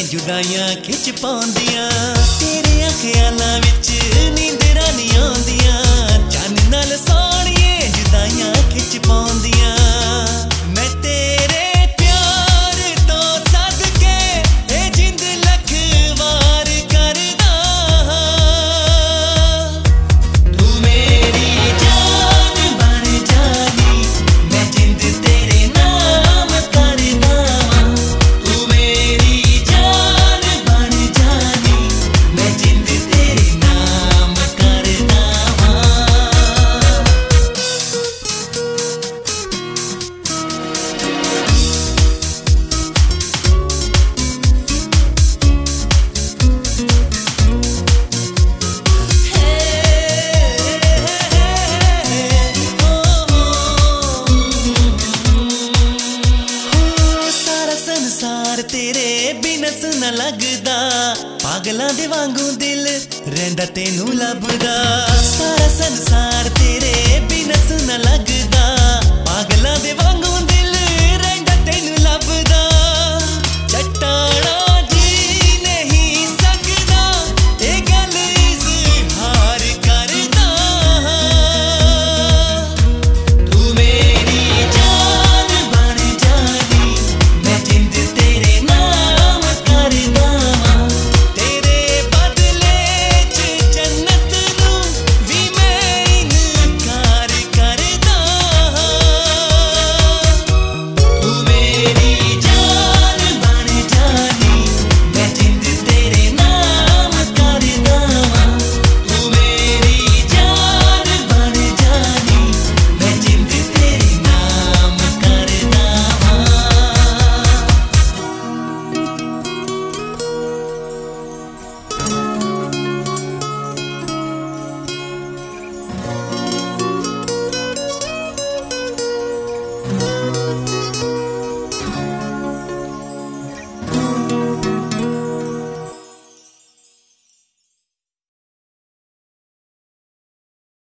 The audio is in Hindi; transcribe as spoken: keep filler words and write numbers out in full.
जुदाइयां खिच पाउंदियां तेरे ख्यालां विच नींदरां नहीं आउंदियां जान नाल सोहणिए जुदाइयां खिच पाउंदियां मैं तेरे प्यार तो सदके ए जिंद लख वार करदा तू मेरी जान बन जानी मैं जिंद तेरे नाम करदा तू मेरी जान बन जानी मैं जिंद तेरे नाम करदा संसार तेरे बिना सुना लगदा पागलां दे वांगू दिल रहिंदा तैनू लभदा सारा संसार तेरे बिना सुना लगदा पागलां दे वांगू